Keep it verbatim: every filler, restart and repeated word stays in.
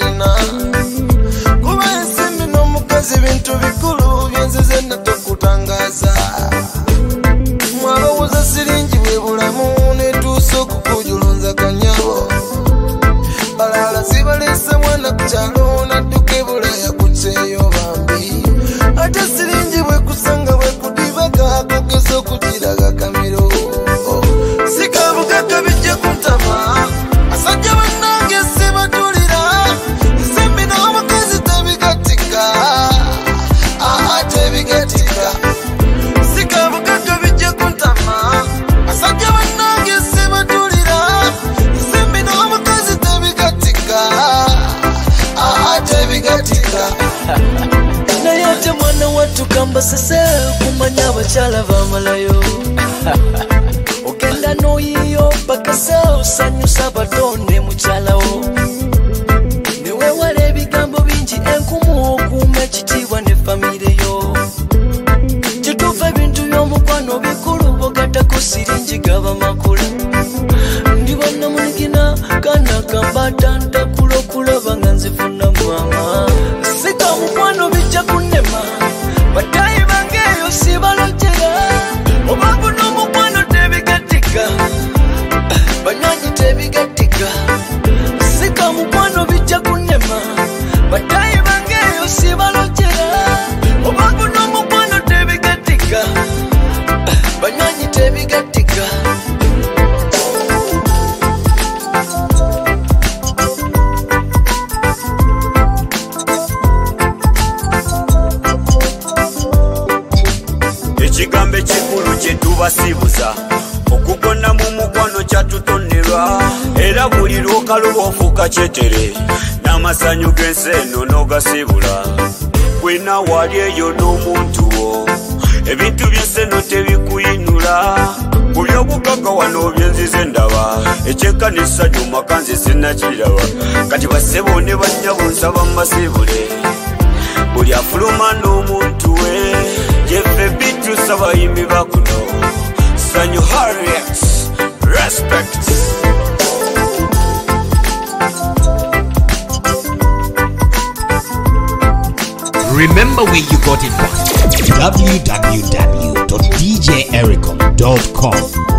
tulina kuba ensimbi n'omukazi bintu bikulu byenzize natokutangaza mwalowooza siringi bwe bulamu netuusa okukujulunza kanyabo balala zibalese mwana ku kyalo nadduka ebulaya ku kyeyo bambi ate siringi bwe kusanga bwe kudibaga kugeza okukiraga kamiro sikabugagga bijja kuntama asajja bannange sibatulira nsimbi n'omukazi tebigatika aha tebigatika sikabugagga bijja kuntama asajja bannange sibatulira nsimbi n'omukazi tebigatika aha tebigatika naye ate mwana wattu kamba sese kumanya abakyala bamalayo ogenda n'oyiyo bakase osanyusa abatonde mukyalawo newewala ebigambo bingi enkumu okuuma ekitiibwa ne famireyo kituufu ebintu by'omukwano bikulu bogattako siringi gaba makula ndi bannamunigina kana kambata ntakula okulaba nga nzifuna mwama sika mukwano bijja kunnema batayi bange eyo sibalojera obangu n'omukwano tebigatika banywanyi tebigatika sika mukwano bijja kunnema batayi bange eyo sibalojera obangu n'omukwano tebigatika banywanyi tebigatika ekigambo ekikulu kye tubasibuza okugonna mu mukwano kyatutonerwa era buli lwokaluba ofuuka kyetere n'amasanyu g'ensi eno n'ogasibula gwena wali eyo n'omuntu wo ebintu by'ensi eno tebikuyinula ku by'obugagga wano byenzize ndaba ekyenkanisa gy'omaka nze sinnakiraba kati bassebo ne bannyabo nsaba mmasibule buli afuluma n'omuntu we jeffe bitu abayimbi bakuno sanyu Harriet respect. Remember where you got it from. w w w dot d j ericom dot com